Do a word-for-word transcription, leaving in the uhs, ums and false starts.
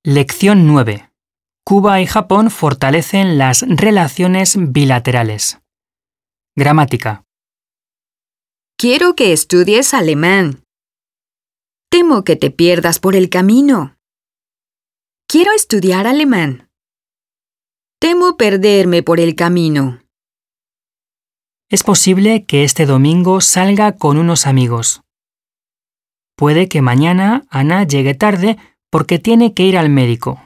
Lección nueve. Cuba y Japón fortalecen las relaciones bilaterales. Gramática. Quiero que estudies alemán. Temo que te pierdas por el camino. Quiero estudiar alemán. Temo perderme por el camino. Es posible que este domingo salga con unos amigos. Puede que mañana Ana llegue tarde porque tiene que ir al médico.